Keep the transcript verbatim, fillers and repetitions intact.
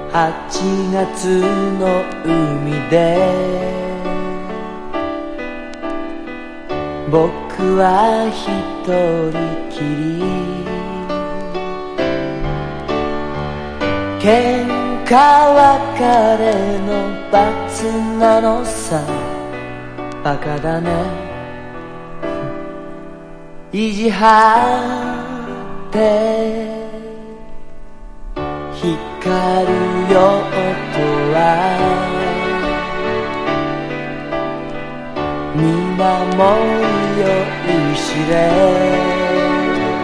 はちがつの海で僕は一人きり喧嘩別れの罰なのさバカだね意地張って光るよとは見守るよいしれ